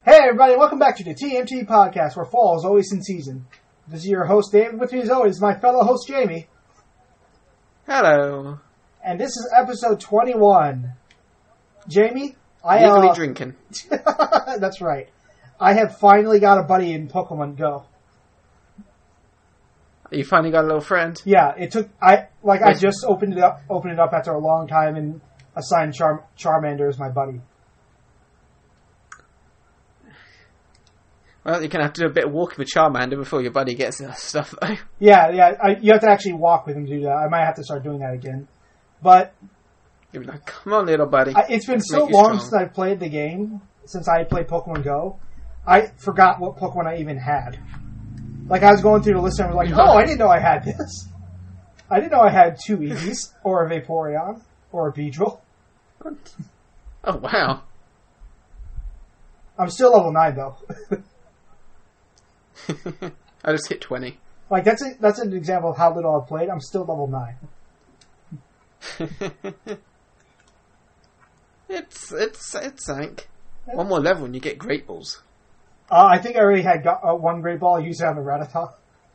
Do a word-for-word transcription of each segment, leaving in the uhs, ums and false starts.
Hey everybody, welcome back to the T M T Podcast, where fall is always in season. This is your host David, with me as always, my fellow host Jamie. Hello. And this is episode twenty-one. Jamie, I... Legally uh, drinking. That's right. I have finally got a buddy in Pokemon Go. You finally got a little friend? Yeah, it took... I Like, I just opened it up opened it up after a long time and assigned Char- Charmander as my buddy. Well, you're going to have to do a bit of walking with Charmander before your buddy gets stuff, though. Yeah, yeah, I, you have to actually walk with him to do that. I might have to start doing that again. But... You'll be like, come on, little buddy. I, it's been Let's so long since I've played the game, since I played Pokemon Go, I forgot what Pokemon I even had. Like, I was going through the list and I was like, oh, I didn't know I had this. I didn't know I had two Eevees, or a Vaporeon, or a Beedrill. Oh, wow. I'm still level nine, though. I just hit twenty. Like, that's a, that's an example of how little I've played. I'm still level nine. it's, it's, it's sank. One more level and you get Great Balls. Uh, I think I already had got, uh, one Great Ball. I used it on the Rattata.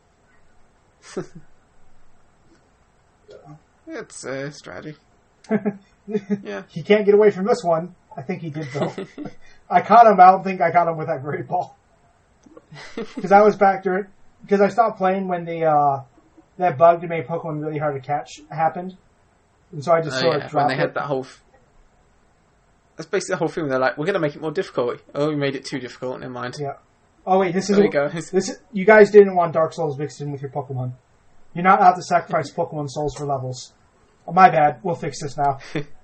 It's a uh, strategy. Yeah. He can't get away from this one. I think he did, though. I caught him. I don't think I caught him with that Great Ball. Because I was back during... Because I stopped playing when the uh, that bug that made Pokemon really hard to catch happened. And so I just oh, sort yeah. of dropped When they it. had that whole... F- That's basically the whole thing. They're like, we're going to make it more difficult. Oh, we made it too difficult. Never mind. Yeah. Oh, wait, this is... There we go. This is, you guys didn't want Dark Souls mixed in with your Pokemon. You're not allowed to sacrifice Pokemon souls for levels. Oh, my bad. We'll fix this now.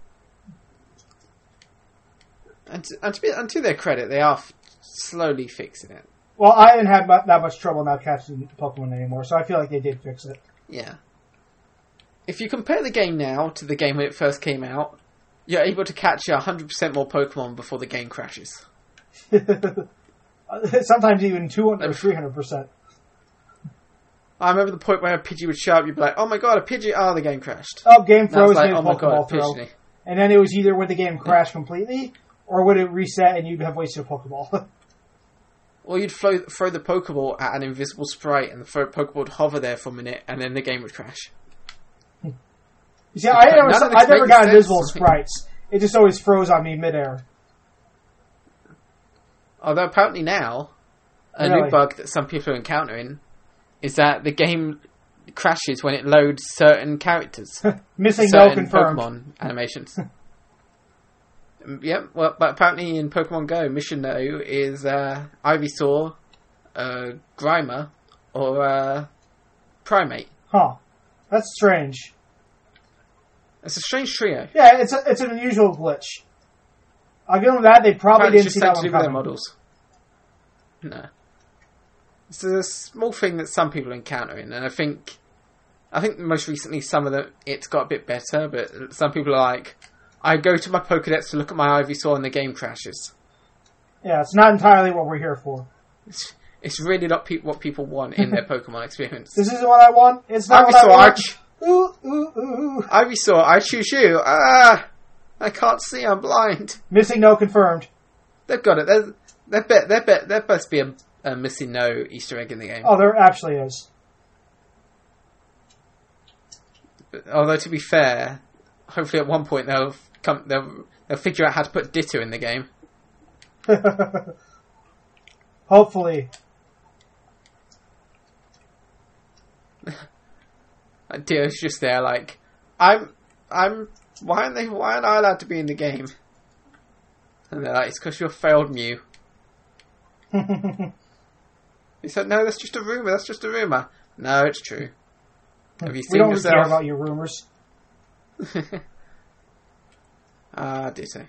and, to, and, to be, and to their credit, they are f- slowly fixing it. Well, I haven't had mu- that much trouble now catching Pokemon anymore, so I feel like they did fix it. Yeah. If you compare the game now to the game when it first came out, you're able to catch one hundred percent more Pokemon before the game crashes. Sometimes even two hundred or three hundred percent. I remember the point where a Pidgey would show up, you'd be like, oh my god, a Pidgey! Oh, the game crashed. Oh, game froze, like, made a oh my Pokeball god, throw. Pidgey. And then it was either would the game crash completely, or would it reset and you'd have wasted a Pokeball. Or you'd throw, throw the Pokeball at an invisible sprite, and the Pokeball would hover there for a minute, and then the game would crash. You see, I never, None of I this never makes got sense. invisible sprites. It just always froze on me midair. Although apparently now, a Really? new bug that some people are encountering is that the game crashes when it loads certain characters. Missing no certain confirmed. Pokemon animations. Yep, well, but apparently in Pokemon Go, Mission No is uh, Ivysaur, uh, Grimer, or uh, Primate. Huh. That's strange. It's a strange trio. Yeah, it's a, it's an unusual glitch. I'll give them that. They probably Apparently didn't it's see just that something one to do with their coming. models. No. It's a small thing that some people are encountering, and I think, I think most recently some of the it's got a bit better, but some people are like, I go to my Pokedex to look at my Ivysaur and the game crashes. Yeah, it's not entirely what we're here for. It's, it's really not pe- what people want in their Pokemon experience. This isn't what I want. It's not Ivysaur, what I I want. ch- Ooh, ooh, ooh. Ivysaur, I choose you. Ah, I can't see. I'm blind. Missing no confirmed. They've got it. There, there, bet, there, bet, there must be a, a missing no Easter egg in the game. Oh, there actually is. Although to be fair, hopefully at one point they'll come. They'll, they'll figure out how to put Ditto in the game. Hopefully. Ditto's just there, like I'm. I'm. Why aren't they? Why aren't I allowed to be in the game? And they're like, it's because you're failed Mew. He said, no, that's just a rumor. That's just a rumor. No, it's true. Have you We seen don't really yourself? care about your rumors. Ah, Ditto.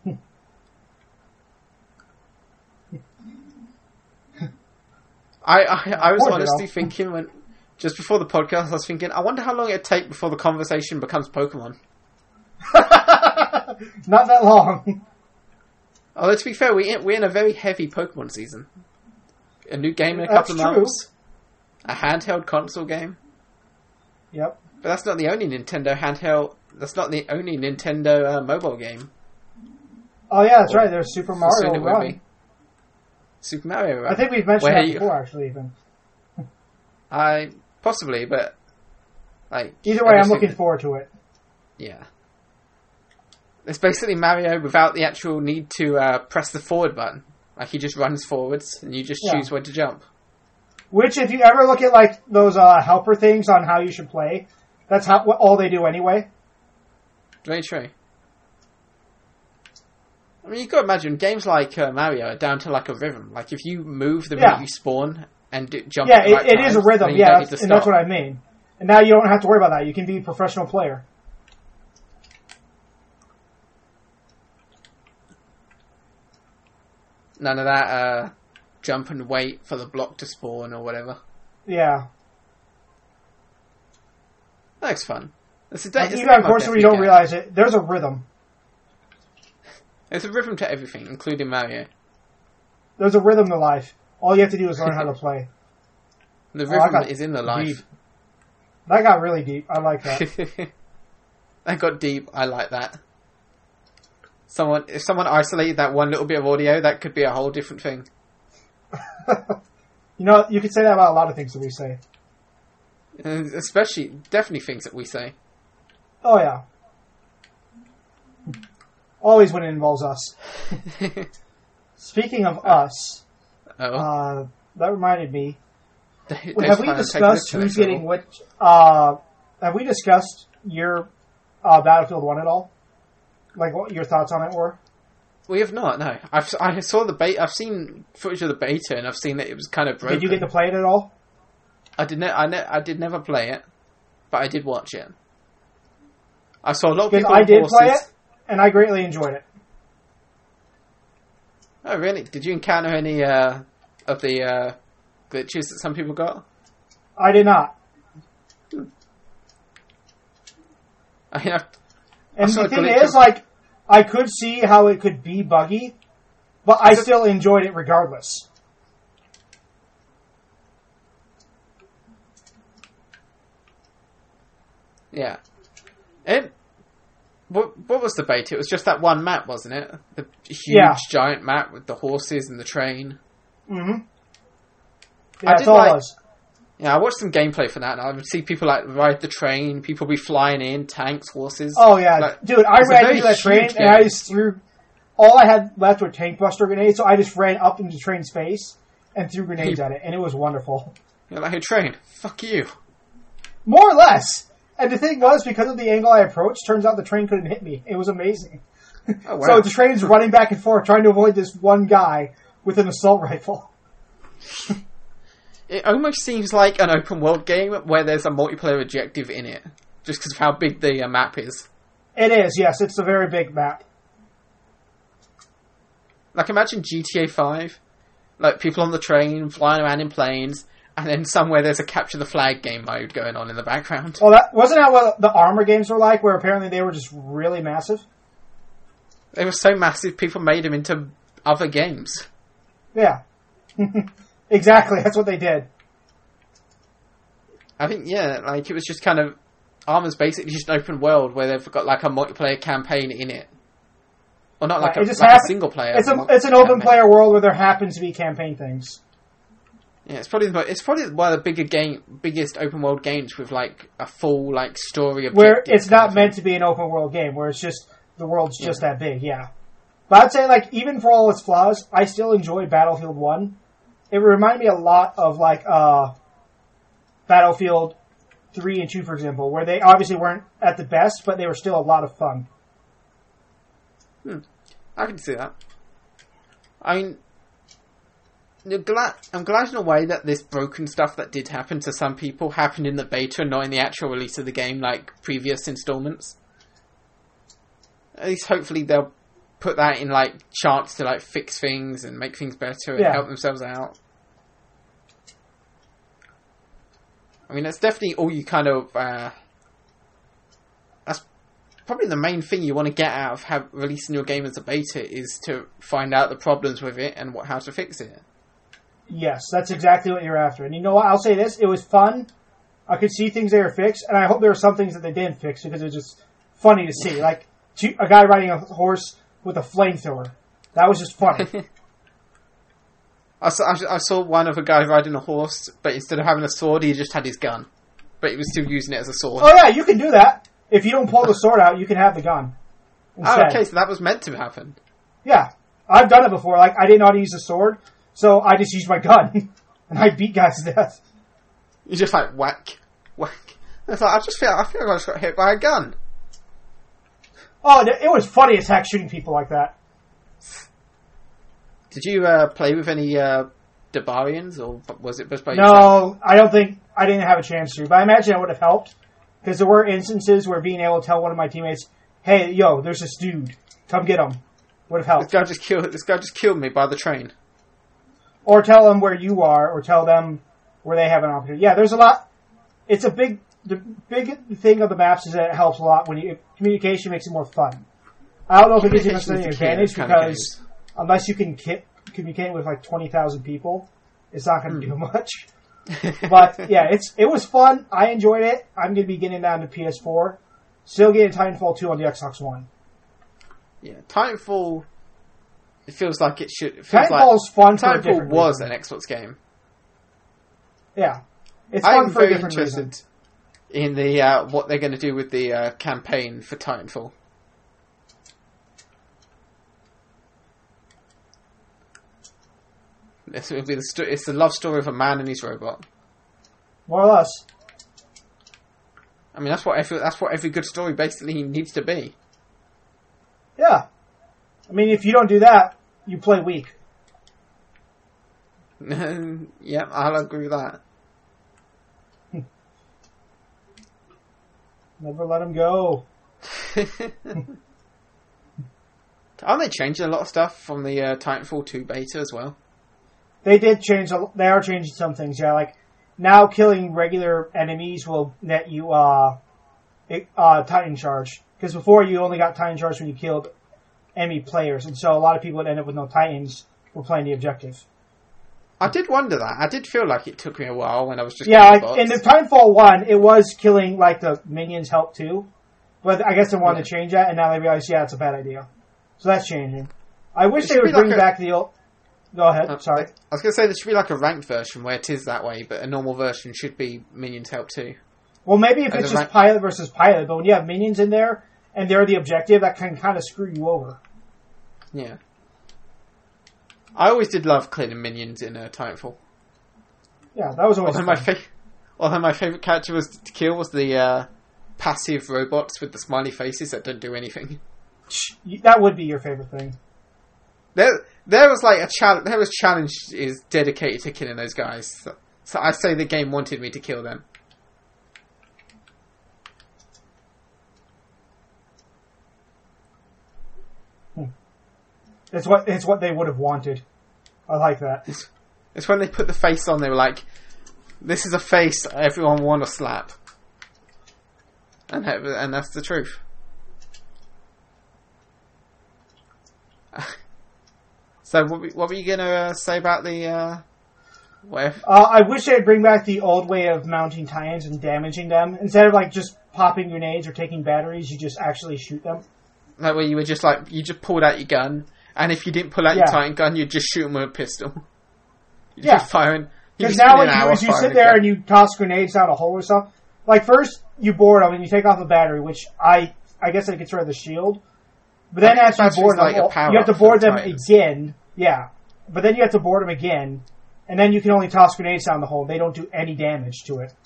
I, I I was Poor honestly Ditto. thinking when just before the podcast, I was thinking, I wonder how long it'd take before the conversation becomes Pokemon. Not that long. Although to be fair, we we're in a very heavy Pokemon season. A new game in a That's couple of true. months. A handheld console game. Yep. But that's not the only Nintendo handheld. That's not the only Nintendo uh, mobile game. Oh yeah, that's Or- right. There's Super Soon Mario it will Run. be. Super Mario Run. I think we've mentioned Where that you- before, actually, even. I possibly, but like Either I way, I'm just think looking that- forward to it. Yeah, it's basically Mario without the actual need to uh, press the forward button. Like he just runs forwards, and you just Yeah. choose when to jump. Which, if you ever look at like those uh, helper things on how you should play, that's how what all they do anyway. Very true. I mean, you got to imagine games like uh, Mario are down to like a rhythm. Like if you move the Yeah. minute you spawn and do, jump, Yeah, at the it, right it is a times, rhythm. then you Yeah, don't need that's, to and that's stop. what I mean. And now you don't have to worry about that. You can be a professional player. None of that uh, jump and wait for the block to spawn or whatever. Yeah. That looks fun. It's a, Like, it's a even game I'll unfortunately, definitely we don't get. realize it. There's a rhythm. There's a rhythm to everything, including Mario. There's a rhythm to life. All you have to do is learn how to play. The Oh, I rhythm got is in the deep. life. That got really deep. I like that. That got deep. I like that. Someone, if someone isolated that one little bit of audio, that could be a whole different thing. You know, you could say that about a lot of things that we say. And especially, definitely things that we say. Oh, yeah. Always when it involves us. Speaking of us, Oh, uh, that reminded me. Dave- Well, Dave's have we planning on taking discussed this to who's next getting level. which? Uh, have we discussed your uh, Battlefield one at all? Like what your thoughts on it were? We have not. No, I've I saw the beta. I've seen footage of the beta, and I've seen that it was kind of broken. Did you get to play it at all? I did. Ne- I, ne- I did never play it, but I did watch it. I saw a lot of Because people. I on did horses. play it, and I greatly enjoyed it. Oh, really? Did you encounter any uh, of the uh, glitches that some people got? I did not. I mean, I've, And saw the a thing glitch is, of- like, I could see how it could be buggy, but I Is it- still enjoyed it regardless. yeah. It. What What was the beta? It was just that one map, wasn't it? The huge Yeah. giant map with the horses and the train. Mm-hmm. I Yeah, that's did all like- it was. Yeah, I watched some gameplay for that, and I would see people like ride the train, people be flying in, tanks, horses. Oh, yeah. Like, Dude, I it's a ran very into that train, huge and I game. just threw... All I had left were tank buster grenades, so I just ran up into the train's face and threw grenades at it, and it was wonderful. You're like, hey, train, fuck you. More or less. And the thing was, because of the angle I approached, turns out the train couldn't hit me. It was amazing. Oh, wow. So the train's running back and forth, trying to avoid this one guy with an assault rifle. It almost seems like an open world game where there's a multiplayer objective in it, just because of how big the uh, map is. It is, yes. It's a very big map. Like, imagine G T A five, like people on the train flying around in planes, and then somewhere there's a capture the flag game mode going on in the background. Well, that wasn't that what the Armor games were like, where apparently they were just really massive? They were so massive, people made them into other games. Yeah. Exactly, that's what they did. I think, yeah, like, it was just kind of... Armor's basically just an open world where they've got, like, a multiplayer campaign in it. Well, not like, Right, a, it just like happen- a single player. It's, a, mul- it's an open campaign. player world where there happens to be campaign things. Yeah, it's probably the, it's probably one of the bigger game, biggest open world games with, like, a full, like, story objective. Where it's kind not of meant thing. to be an open world game, where it's just, the world's just that big, yeah. But I'd say, like, even for all its flaws, I still enjoy Battlefield one. It reminded me a lot of, like, uh, Battlefield three and two, for example, where they obviously weren't at the best, but they were still a lot of fun. Hmm. I can see that. I mean, you're glad, I'm glad in a way that this broken stuff that did happen to some people happened in the beta and not in the actual release of the game like previous installments. At least hopefully they'll put that in like chance to like fix things and make things better and Yeah. help themselves out. I mean, that's definitely all you kind of... Uh, that's probably the main thing you want to get out of how, releasing your game as a beta is to find out the problems with it and what, how to fix it. Yes, that's exactly what you're after. And you know what? I'll say this. It was fun. I could see things they were fixed, and I hope there were some things that they didn't fix because it was just funny to see. Like two, a guy riding a horse with a flamethrower. That was just funny. I saw, I saw one of a guy riding a horse, but instead of having a sword, he just had his gun. But he was still using it as a sword. Oh yeah, you can do that. If you don't pull the sword out, you can have the gun. Instead. Oh, okay, so that was meant to happen. Yeah. I've done it before. Like, I didn't know how to use a sword, so I just used my gun. And I beat guys to death. You just like, whack, whack. It's like, I just feel, I feel like I just got hit by a gun. Oh, it was funny as heck shooting people like that. Did you uh, play with any uh, Debarians, or was it just by No, yourself? I don't think, I didn't have a chance to, but I imagine it would have helped. Because there were instances where being able to tell one of my teammates, hey, yo, there's this dude, come get him, would have helped. This guy just killed, this guy just killed me by the train. Or tell them where you are, or tell them where they have an opportunity. Yeah, there's a lot, it's a big, the big thing of the maps is that it helps a lot when you, communication makes it more fun. I don't know if it gives you necessarily an advantage, because unless you can ki- communicate with like twenty thousand people, it's not going to mm. do much. But yeah, it's it was fun. I enjoyed it. I'm going to be getting down to P S four. Still getting Titanfall two on the Xbox One. Yeah, Titanfall. It feels like it should. It feels Titanfall's like, fun. For Titanfall a different was reason. an Xbox game. Yeah, it's I'm fun for very a different interested reason. in the uh, what they're going to do with the uh, campaign for Titanfall. This will be the sto- it's the love story of a man and his robot. More or less. I mean, that's what every that's what every good story basically needs to be. Yeah. I mean, if you don't do that, you play weak. Yeah, I'll agree with that. Never let him go. Aren't they changing a lot of stuff from the uh, Titanfall two beta as well? They did change. A, they are changing some things. Yeah, like now killing regular enemies will net you uh, it, uh Titan charge, because before you only got Titan charge when you killed enemy players, and so a lot of people would end up with no Titans for playing the objective. I did wonder that. I did feel like it took me a while when I was just yeah. Like bots. in the Titanfall one, it was killing like the minions help too, but I guess they wanted yeah. to change that, and now they realize yeah, it's a bad idea. So that's changing. I wish It they should would be like bring a- back the old. Go ahead. Uh, Sorry. I was going to say there should be like a ranked version where it is that way, but a normal version should be minions help too. Well, maybe if And it's the just rank- pilot versus pilot, but when you have minions in there and they're the objective, that can kind of screw you over. Yeah. I always did love killing minions in uh, Titanfall. Yeah, that was always Although fun. my, fa- although my favourite character was to kill was the uh, passive robots with the smiley faces that don't do anything. That would be your favorite thing. There, there was like a challenge. There was challenge is dedicated to killing those guys. So, so I say the game wanted me to kill them. It's what it's what they would have wanted. I like that. It's, it's when they put the face on. They were like, "This is a face everyone want to slap," and that- and that's the truth. So what, we- what were you going to uh, say about the... Uh, where? Uh, I wish they'd bring back the old way of mounting Titans and damaging them. Instead of like just popping grenades or taking batteries, you just actually shoot them. That way you were just like, you just pulled out your gun, and if you didn't pull out Yeah. your Titan gun, you'd just shoot them with a pistol. You'd Yeah. just firing... Because now what you do is you sit there and you toss grenades down a hole or something. Like first you board them and you take off the battery, which I I guess it gets rid of the shield. But then after you Battery's board them, like a well, power you have to up for board the them Titans. again. Yeah. But then you have to board them again. And then you can only toss grenades down the hole. They don't do any damage to it.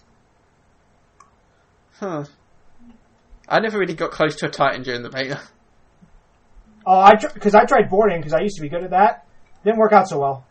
Huh. I never really got close to a Titan during the beta. Oh, I because I tried boarding because I used to be good at that. Didn't work out so well.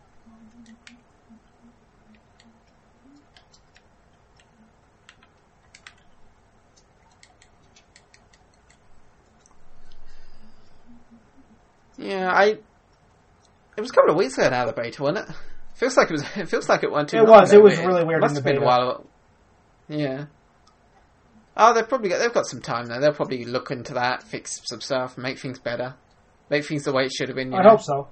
Yeah, I... It was a couple of weeks ago now, the beta, wasn't it? Feels like it was. It feels like it went too It long was. ago, It was but really weird Must in have the been a beta. while. Yeah. Oh, they've probably got. They've got some time now. They'll probably look into that, fix some stuff, make things better, make things the way it should have been. You I know? hope so.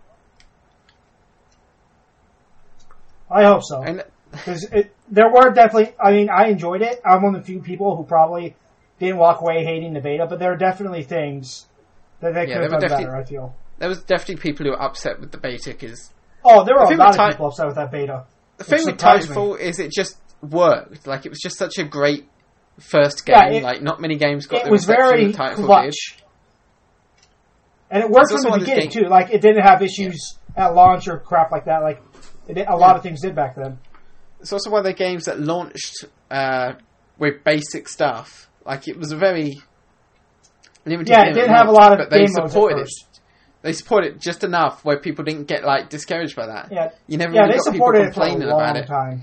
I hope so. And Because there were definitely, I mean, I enjoyed it. I'm one of the few people who probably didn't walk away hating the beta, but there are definitely things that they Yeah, could have there were done definitely- better, I feel. there was definitely people who were upset with the beta because Oh, there were The a thing lot with of Ti- people upset with that beta. The It thing with surprised me. Titanfall is it just worked. Like, it was just such a great first game. Yeah, it- like, not many games got It the was reception very that Titanfall did. clutch. And it worked It's from the also one of those beginning, games- too. Like, it didn't have issues at launch or crap like that. Like, it did, a lot Yeah. of things did back then. It's also one of the games that launched uh, with basic stuff. Like, it was a very limited Yeah, game it didn't at have a launch, lot of but they game modes at supported it. first. They supported it just enough where people didn't get, like, discouraged by that. Yeah, You never yeah really they got people supported it for a complaining long about it. time.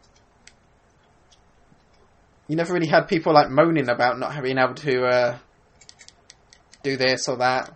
You never really had people, like, moaning about not being able to uh, do this or that.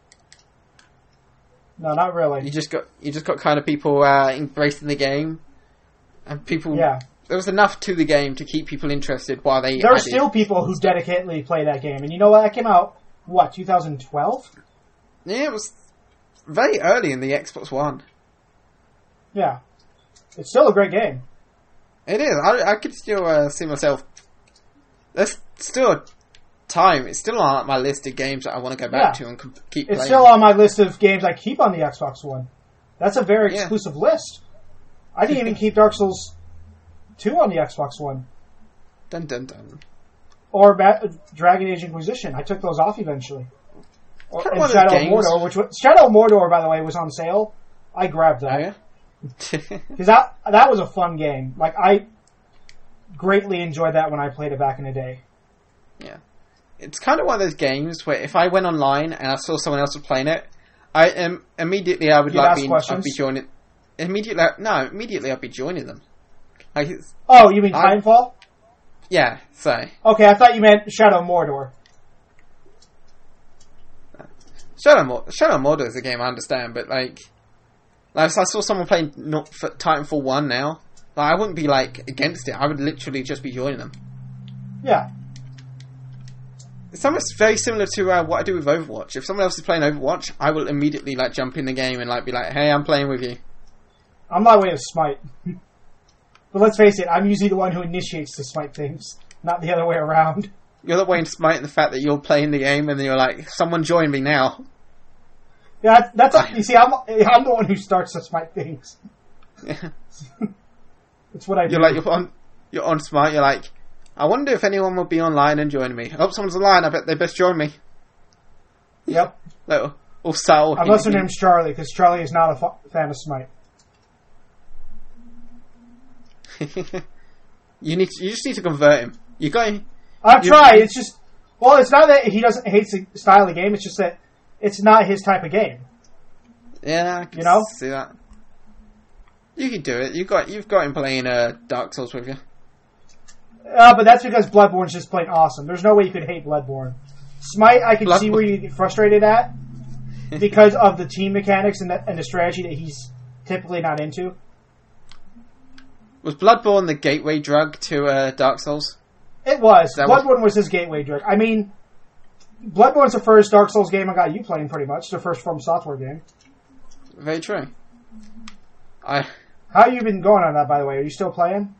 No, not really. You just got you just got kind of people uh, embracing the game, and people. Yeah. There was enough to the game to keep people interested while they. There are added- still people who dedicatedly play that game. And you know what? That came out, what, twenty twelve? Yeah, it was very early in the Xbox One. Yeah. It's still a great game. It is. I I could still uh, see myself. There's still a time. It's still on my list of games that I want to go back Yeah. to and com- keep It's playing. still on my list of games I keep on the Xbox One. That's a very Yeah. exclusive list. I didn't even keep Dark Souls two on the Xbox One. Dun dun dun. Or Ba- Dragon Age Inquisition. I took those off eventually. Or, Kinda and one of those Shadow of games- Mordor, which was, Shadow of Mordor, by the way, was on sale. I grabbed Oh that. yeah. Because that, that was a fun game. Like, I greatly enjoyed that when I played it back in the day. Yeah. It's kind of one of those games where if I went online and I saw someone else was playing it, I um, immediately I would You'd like ask be I'd questions? be joining. Immediately, no, immediately I'd be joining them. Like, it's, Oh, you mean I- Titanfall? yeah, so Okay, I thought you meant Shadow of Mordor. Shadow Mordor, Shadow Mordor is a game I understand, but like, like if I saw someone playing not for Titanfall one now, like I wouldn't be like against it. I would literally just be joining them. Yeah. It's almost very similar to uh, what I do with Overwatch. If someone else is playing Overwatch, I will immediately like jump in the game and like be like, "Hey, I'm playing with you." I'm my way of Smite. But let's face it, I'm usually the one who initiates the Smite things, not the other way around. You're the way in Smite the fact that you're playing the game and then you're like, "Someone join me now." Yeah, that's a, you see, I'm I'm the one who starts the Smite things. Yeah. It's what I do. You're like you're on you're on Smite. You're like, I wonder if anyone will be online and join me. Oh, someone's online. I bet they best join me. Yep. Little all subtle. Unless her name's Charlie, because Charlie is not a fa- fan of Smite. you need to, you just need to convert him. You got him. I've You- tried. It's just, well, it's not that he doesn't hate the style of the game. It's just that it's not his type of game. Yeah, I can You know? see that. You can do it. You got you've got him playing uh, Dark Souls with you. Uh, but that's because Bloodborne's just plain awesome. There's no way you could hate Bloodborne. Smite, I can see Bloodborne- where you get frustrated at because of the team mechanics and the, and the strategy that he's typically not into. Was Bloodborne the gateway drug to uh, Dark Souls? It was. That Bloodborne was his gateway drug. I mean, Bloodborne's the first Dark Souls game I got you playing, pretty much. The first From Software game. Very true. I How you been going on that, by the way? Are you still playing?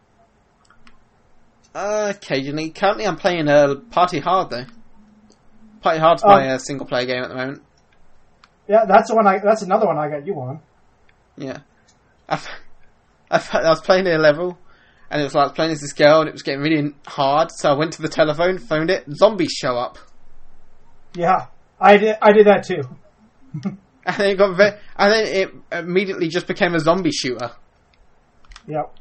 uh, occasionally. Currently, I'm playing uh, Party Hard though. Party Hard's Oh. my uh, single player game at the moment. Yeah, that's the one. I. That's another one I got you on. Yeah, I, I, I was playing a level, and it was like I was playing as this girl, and it was getting really hard. So I went to the telephone, phoned it. Zombies show up, Yeah, I did. I did that too. and then it got ve- and then it immediately just became a zombie shooter. Yep.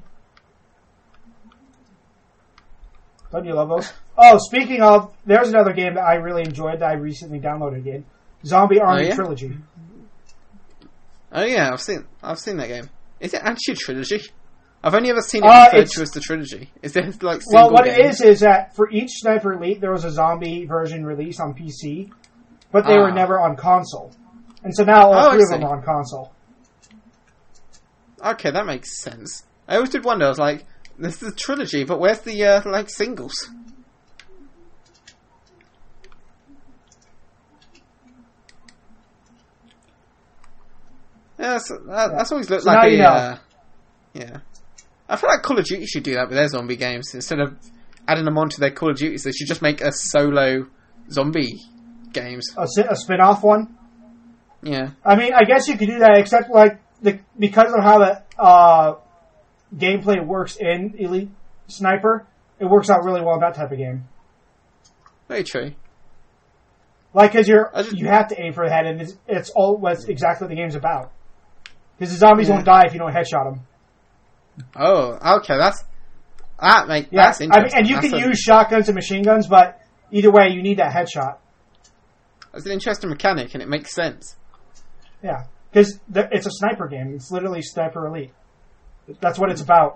Don't you love those? Oh, speaking of, there's another game that I really enjoyed that I recently downloaded again. Zombie Army Oh, yeah? Trilogy. Oh yeah, I've seen I've seen that game. Is it actually a trilogy? I've only ever seen it Uh, referred it's- to as the trilogy. Is there like single Well, what games? it is is that for each Sniper Elite, there was a zombie version released on P C, but they Ah. were never on console. And so now all Oh, I three of them see. are on console. Okay, that makes sense. I always did wonder. I was like, this is a trilogy, but where's the uh, like singles? Yeah, that's, that, that's always looked So now like a you know. uh, yeah. I feel like Call of Duty should do that with their zombie games instead of adding them onto their Call of Duties. They should just make a solo zombie games. A, si- a spin-off one. Yeah, I mean, I guess you could do that, except like the because of how the uh, gameplay works in Elite Sniper, it works out really well in that type of game. Very true. Like, because you're just, you have to aim for the head, and it's, it's all what's exactly what the game's about. Because the zombies yeah. won't die if you don't headshot them. Oh, okay, that's that make yeah, that's interesting. I mean, and you that's can a, use shotguns and machine guns, but either way, you need that headshot. That's an interesting mechanic, and it makes sense. Yeah, because it's a sniper game. It's literally Sniper Elite. That's what it's about.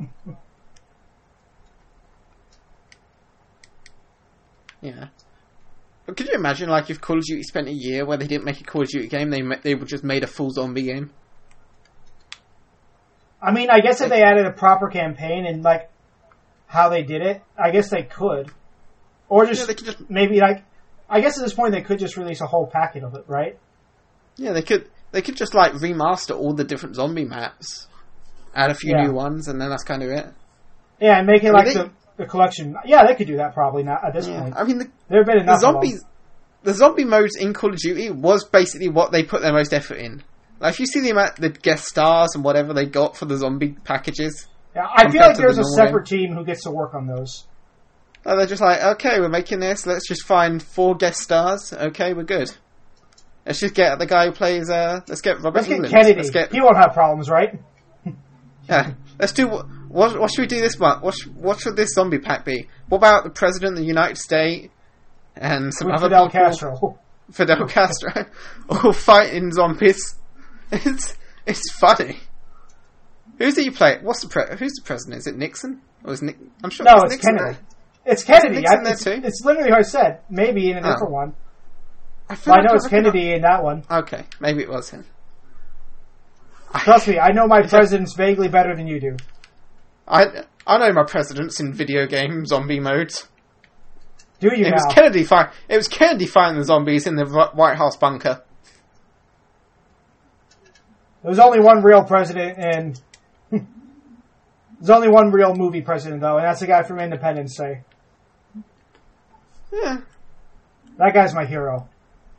Yeah. But could you imagine, like, if Call of Duty spent a year where they didn't make a Call of Duty game, they ma- they just made a full zombie game? I mean, I guess if they added a proper campaign and, like, how they did it, I guess they could. Or just, yeah, they could just maybe, like, I guess at this point they could just release a whole packet of it, right? Yeah, they could they could just, like, remaster all the different zombie maps, add a few yeah. new ones, and then that's kind of it. Yeah, and make it I mean, like they, the, the collection. Yeah, they could do that probably not at this yeah. point. I mean, the, there have been enough the zombies, the zombie modes in Call of Duty was basically what they put their most effort in. Like, if you see the amount, the guest stars and whatever they got for the zombie packages. Yeah, I feel like there's the a separate game. team who gets to work on those. Oh, they're just like, okay, we're making this. Let's just find four guest stars. Okay, we're good. Let's just get the guy who plays. Uh, let's get Robert Let's England. get Kennedy. Let's get, he won't have problems, right? yeah. Let's do what, what? What should we do this month? What? Should, what should this zombie pack be? What about the president of the United States and some With other Fidel people? Castro. Fidel Castro, all fighting zombies. It's it's funny. Who's it you play? What's the pre- who's the president? Is it Nixon? Or is Nick? I'm sure. No, it's it's Nixon Kennedy. there. It's Kennedy. Nixon I, there it's, too? it's literally what I said. Maybe in a Oh. different one. I, But I know like it's Kennedy in that one. Okay, maybe it was him. Trust me, I know my presidents vaguely better than you do. I I know my presidents in video game zombie modes. Do you It now? was Kennedy fight. It was Kennedy fighting the zombies in the White House bunker. There's only one real president, and there's only one real movie president, though, and that's the guy from Independence Day. Yeah. That guy's my hero.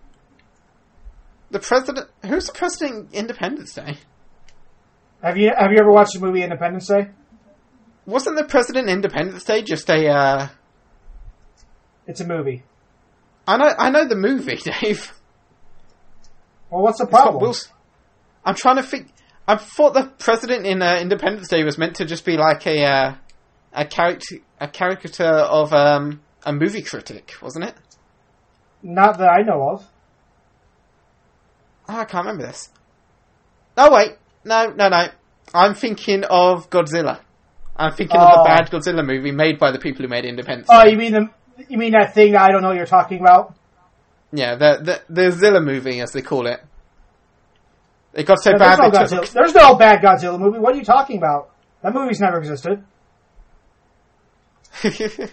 The president. Who's the president? in Independence Day. Have you Have you ever watched the movie Independence Day? Wasn't the president in Independence Day just a? Uh, It's a movie. I know. I know the movie, Dave. Well, what's the It's got problem? Will S- I'm trying to think. I thought the president in uh, Independence Day was meant to just be like a uh, a character a caricature of um, a movie critic, wasn't it? Not that I know of. Oh, I can't remember this. Oh wait, no, no, no. I'm thinking of Godzilla. I'm thinking of Oh. the bad Godzilla movie made by the people who made Independence Oh, Day. you mean the you mean that thing that I don't know what you're talking about? Yeah, the the the Zilla movie, as they call it. It got so No, bad there's, no they Godzilla. There's no bad Godzilla movie. What are you talking about? That movie's never existed. took.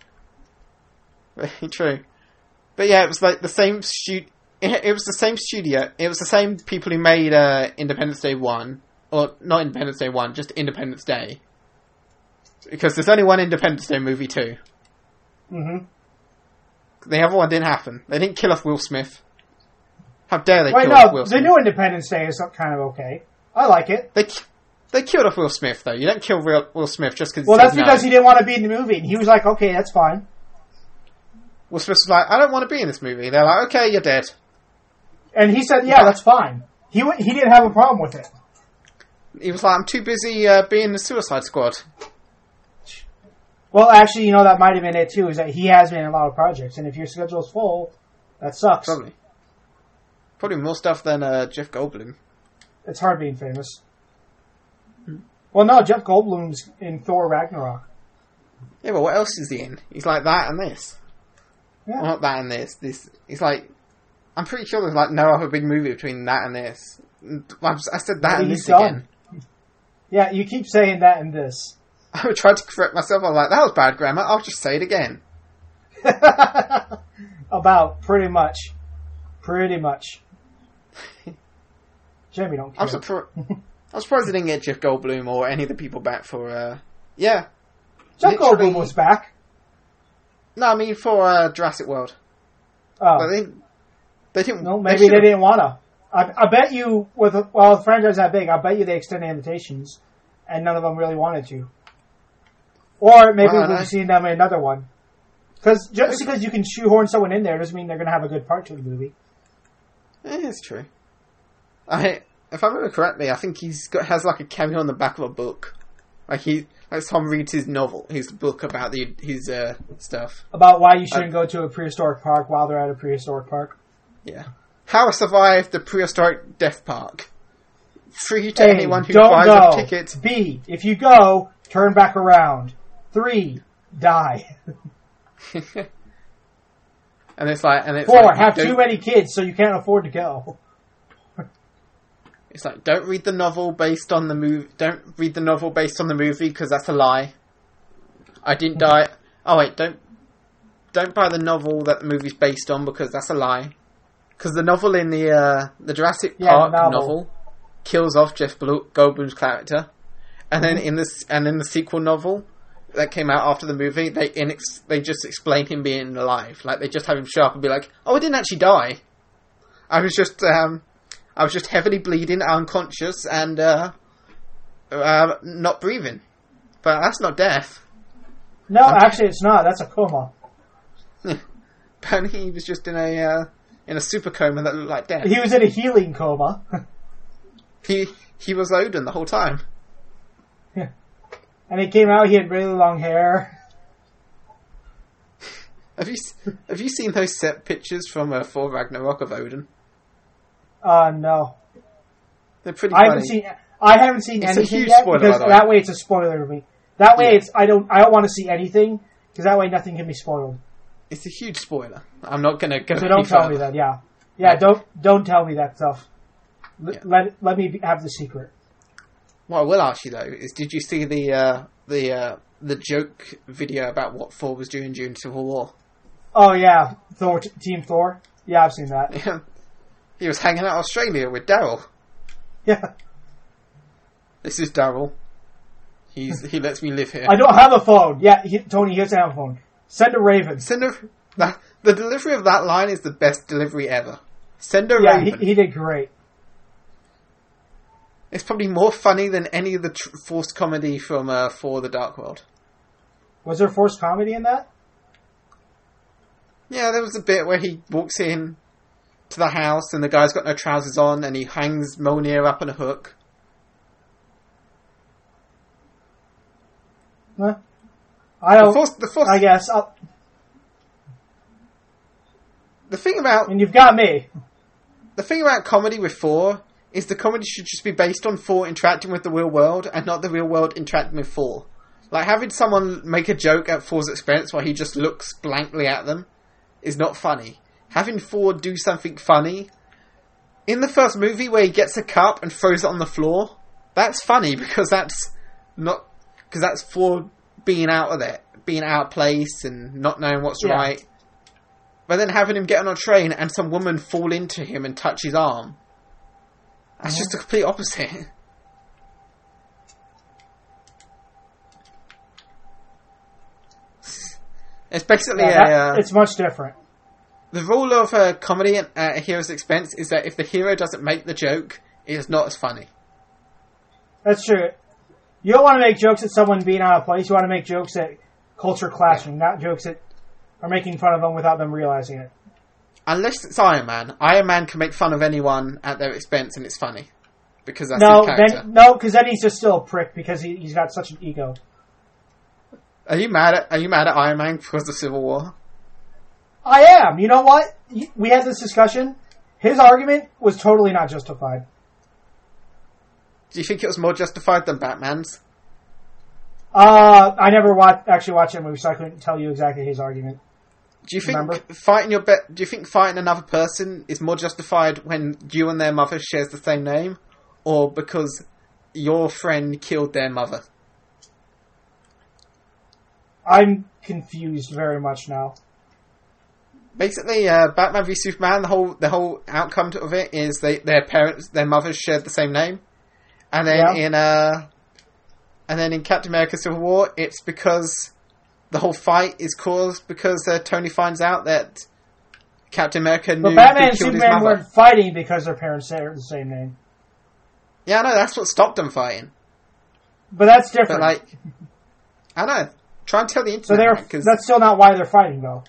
Very true. But yeah, it was like the same stu- It, it was the same studio. It was the same people who made uh, Independence Day one, or not Independence Day one, just Independence Day. Because there's only one Independence Day movie too. Mm-hmm. The other one didn't happen. They didn't kill off Will Smith. How dare they Wait, kill no, off Will the Smith? new Independence Day is kind of okay. I like it. They they killed off Will Smith though. You don't kill Will, Will Smith just because. Well, that's because no. he didn't want to be in the movie, and he was like, "Okay, that's fine." Will Smith was like, "I don't want to be in this movie." They're like, "Okay, you're dead." And he said, "Yeah, that's fine." He w- he didn't have a problem with it. He was like, "I'm too busy uh, being the Suicide Squad." Well, actually, you know, that might have been it too. Is that he has been in a lot of projects, and if your schedule's full, that sucks. Probably. Probably more stuff than uh, Jeff Goldblum. It's hard being famous. Hmm. Well, no, Jeff Goldblum's in Thor Ragnarok. Yeah, but what else is he in? He's like that and this. Yeah. Well, not that and this. This. He's like. I'm pretty sure there's like no other big movie between that and this. I said that Maybe and he's this done. again. Yeah, you keep saying that and this. I tried to correct myself. I was like, that was bad grammar. I'll just say it again. About pretty much, pretty much. Jamie don't care. I'm, surpri- I'm surprised they didn't get Jeff Goldblum or any of the people back for. Uh, yeah, Jeff literally- Goldblum was back. No, I mean for uh, Jurassic World. Oh, But they, they didn't. no, they maybe they, should've- didn't wanna. I, I bet you, with a, well, the franchise that big, I bet you they extended invitations, and none of them really wanted to. Or maybe Well, we'll I- be seeing them in another one. Because just because you can shoehorn someone in there doesn't mean they're going to have a good part to the movie. Yeah, it's true. I, if I remember correctly, I think he's got has like a cameo on the back of a book. Like he, like Tom reads his novel, his book about the his uh, stuff. About why you shouldn't go to a prehistoric park while they're at a prehistoric park. Yeah. How I survived the prehistoric death park. Free to A, anyone who don't buys go. a ticket. B, if you go, turn back around. Three, die. And it's like, and it's Four, like, have don't- too many kids so you can't afford to go. It's like, don't read the novel based on the movie. Don't read the novel based on the movie because that's a lie. I didn't die. Oh wait, don't don't buy the novel that the movie's based on because that's a lie. Because the novel in the uh, the Jurassic Yeah, Park the novel. novel kills off Jeff Blo- Goldblum's character, and Mm-hmm. then in this and in the sequel novel that came out after the movie, they inex- they just explain him being alive. Like they just have him show up and be like, "Oh, I didn't actually die. I was just um, I was just heavily bleeding, unconscious, and uh, uh, not breathing. But that's not death." No, Okay. actually it's not. That's a coma. Apparently, he was just in a uh, in a super coma that looked like death. He was in a healing coma. He he was Odin the whole time. And he came out, he had really long hair. Have you s- have you seen those set pictures from uh, Thor Ragnarok of Odin? Uh, no. They're pretty I funny. haven't seen, I haven't seen It's a anything huge yet, spoiler, because by the way. that way it's a spoiler to me. That way Yeah. it's, I don't, I don't want to see anything, because that way nothing can be spoiled. It's a huge spoiler. I'm not gonna go. So any don't tell further. me that, yeah. Yeah, Yeah. don't, don't tell me that stuff. L- Yeah. Let, let me be, have the secret. What I will ask you though is, did you see the uh, the uh, the joke video about what Thor was doing during Civil War? Oh yeah, Thor, Team Thor? Yeah, I've seen that. He was hanging out in Australia with Daryl. Yeah. This is Daryl. He's he lets me live here. I don't have a phone. Yeah, he, Tony, he doesn't have a phone. Send a raven. Send a that, the delivery of that line is the best delivery ever. Send a Yeah, he, raven. he did great. It's probably more funny than any of the tr- forced comedy from uh, For the Dark World. Was there forced comedy in that? Yeah, there was a bit where he walks in to the house and the guy's got no trousers on and he hangs Mjolnir up on a hook. Huh? I The don't, forced, the forced, I guess. I'll, the thing about and you've got me. the thing about comedy with Thor is the comedy should just be based on Thor interacting with the real world and not the real world interacting with Thor. Like having someone make a joke at Thor's expense while he just looks blankly at them is not funny. Having Thor do something funny in the first movie where he gets a cup and throws it on the floor, that's funny because that's not because that's Thor being out of it, being out of place and not knowing what's Yeah. right. But then having him get on a train and some woman fall into him and touch his arm, that's just the complete opposite. It's basically Yeah, that- a, uh, it's much different. the rule of uh, comedy at a hero's expense is that if the hero doesn't make the joke, it is not as funny. That's true. You don't want to make jokes at someone being out of place. You want to make jokes at culture clashing, not jokes that are making fun of them without them realizing it. Unless it's Iron Man. Iron Man can make fun of anyone at their expense and it's funny. Because that's No, his character. then no, because then he's just still a prick because he, he's got such an ego. Are you mad at Are you mad at Iron Man because of Civil War? I am. You know what? We had this discussion. His argument was totally not justified. Do you think it was more justified than Batman's? Uh, I never watched, actually watched that movie, so I couldn't tell you exactly his argument. Do you think Remember? fighting your be- Do you think fighting another person is more justified when you and their mother shares the same name, or because your friend killed their mother? I'm confused very much now. Basically, uh, Batman v Superman. The whole the whole outcome of it is they their parents, their mothers shared the same name, and then Yeah. in uh, and then in Captain America: Civil War, it's because the whole fight is caused because uh, Tony finds out that Captain America knew But Batman who and killed his Superman mother. weren't fighting because their parents share the same name. Yeah, I know, that's what stopped them fighting. But that's different. But, like, I know. Try and tell the internet. so they're that, 'cause- that's still not why they're fighting, though.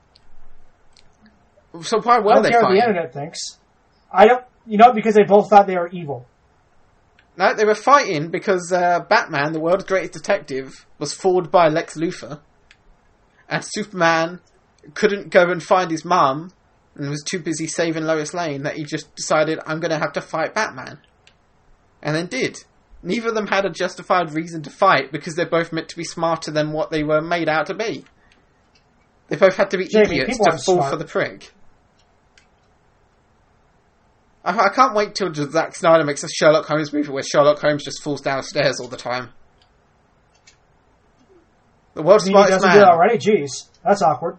so why were I don't they care what fighting? the internet thinks. I don't. You know, because they both thought they were evil. No, they were fighting because uh, Batman, the world's greatest detective, was fooled by Lex Luthor. And Superman couldn't go and find his mum and was too busy saving Lois Lane that he just decided, I'm going to have to fight Batman. And then did. Neither of them had a justified reason to fight because they're both meant to be smarter than what they were made out to be. They both had to be Jamie, idiots people to aren't fall smart. for the prick. I, I can't wait till Zack Snyder makes a Sherlock Holmes movie where Sherlock Holmes just falls downstairs all the time. The world's I mean, he smartest doesn't do man. that already? Jeez. That's awkward.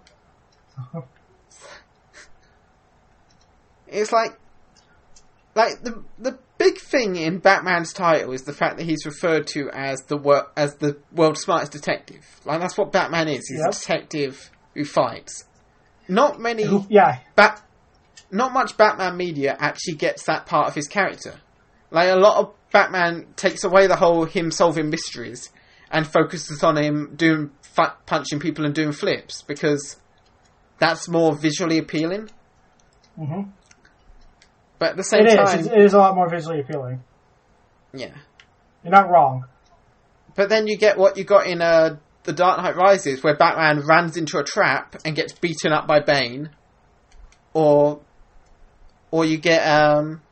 It's like, like the the big thing in Batman's title is the fact that he's referred to as the wor- as the world's smartest detective. Like that's what Batman is. He's Yep. a detective who fights. Not many Who- yeah. Bat, not much Batman media actually gets that part of his character. Like a lot of Batman takes away the whole him solving mysteries and focuses on him doing fu- punching people and doing flips because that's more visually appealing. Mm-hmm. But at the same It is. time, It's, it is a lot more visually appealing. yeah. You're not wrong. But then you get what you got in uh, The Dark Knight Rises, where Batman runs into a trap and gets beaten up by Bane, or or you get um,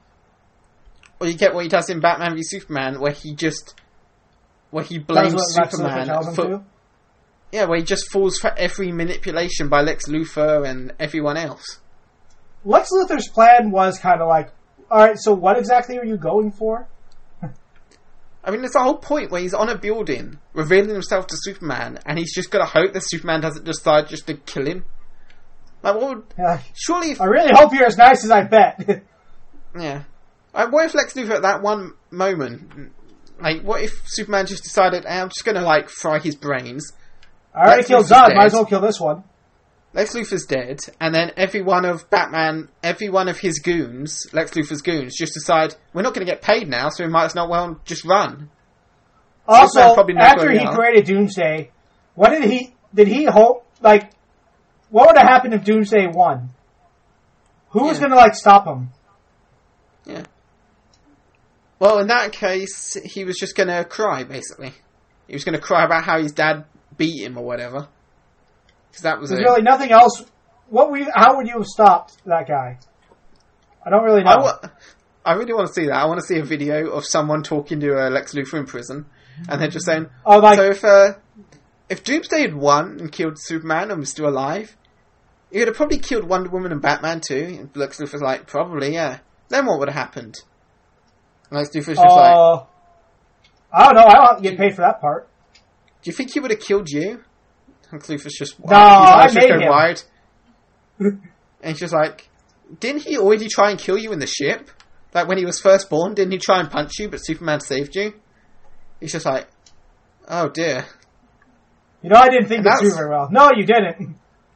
or you get what he does in Batman v Superman, where he just where he blames That's what Lex Luthor Superman tells him for to. yeah, where he just falls for every manipulation by Lex Luthor and everyone else. Lex Luthor's plan was kind of like, alright, so what exactly are you going for? I mean, there's a whole point where he's on a building, revealing himself to Superman, and he's just got to hope that Superman doesn't decide just to kill him. Like, what would... Yeah. Surely if... I really hope you're as nice as I bet. Yeah. Like, what if Lex Luthor at that one moment... Like, what if Superman just decided, hey, I'm just going to, like, fry his brains. I already Lex killed Luthor's Zod, dead. might as well kill this one. Lex Luthor's dead, and then every one of Batman, every one of his goons, Lex Luthor's goons, just decide, we're not going to get paid now, so we might as well just run. Also, Superman's probably not after going he out. created Doomsday, what did he, did he hope, like, what would have happened if Doomsday won? Who was Yeah. gonna, like, stop him? Yeah. Well, in that case, he was just going to cry, basically. He was going to cry about how his dad beat him or whatever. Because that was There's it. really nothing else. What we, how would you have stopped that guy? I don't really know. I, wa- I really want to see that. I want to see a video of someone talking to uh, Lex Luthor in prison, and they're just saying, Oh, like- so if uh, if Doomsday had won and killed Superman and was still alive, he would have probably killed Wonder Woman and Batman too. And Lex Luthor's like, probably, yeah. Then what would have happened? And Lex Luthor's just like, Uh, I don't know. I don't have to get paid for that part. do you think he would have killed you? And Luthor's just, No, his I eyes just made go him. wide. And he's just like, didn't he already try and kill you in the ship? Like when he was first born, didn't he try and punch you, but Superman saved you? He's just like, oh dear. You know, I didn't think And this through that's- very well. No, you didn't.